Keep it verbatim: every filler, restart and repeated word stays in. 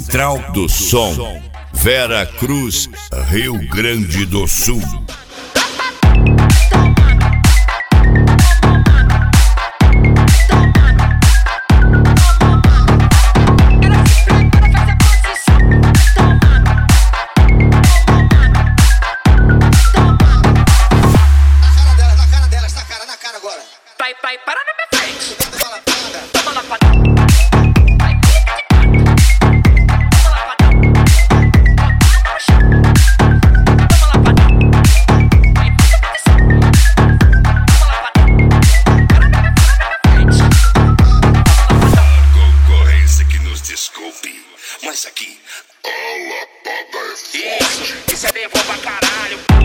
Central do Som, Vera Cruz, Rio Grande do Sul. Pai, pai, para na minha frente. Toma lá pra concorrência que nos desculpe, mas aqui a lapada é forte. isso, isso é levou pra caralho.